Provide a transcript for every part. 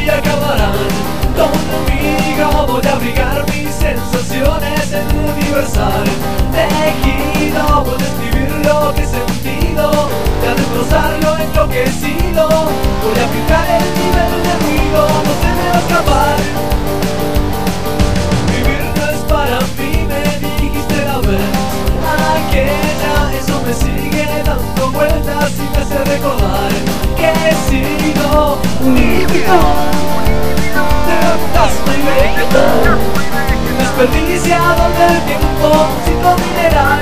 día acabarán conmigo. Voy a abrigar mis sensaciones en un universal tejido. Voy a escribir lo que he sentido, voy a destrozar lo enloquecido. Voy a fijar el nivel de ruido, no se me va a escapar. Vivir no es para mí, me dijiste la vez aquella. Eso me sigue dando vueltas y me hace recordar que he sido un híbrido. Das muy vegetal, desperdiciado del tiempo, ciclo mineral.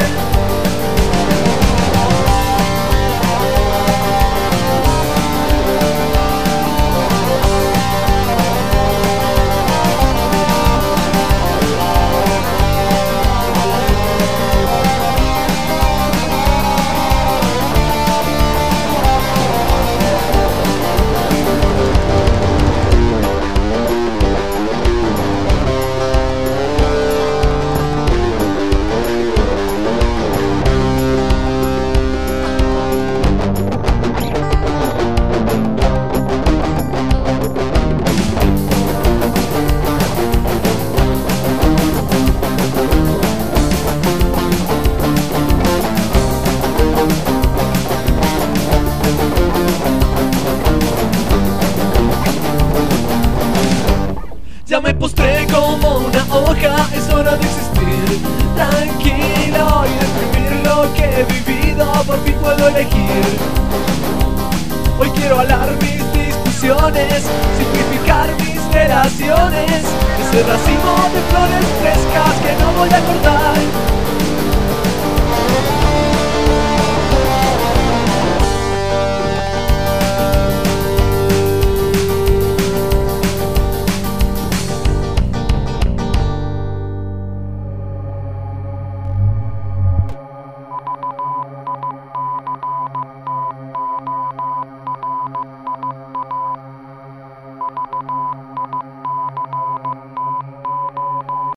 Ya me postré como una hoja, es hora de existir tranquilo y de escribir lo que he vivido, por fin puedo elegir. Hoy quiero hablar mis discusiones, simplificar mis relaciones, ese racimo de flores frescas que no voy a cortar.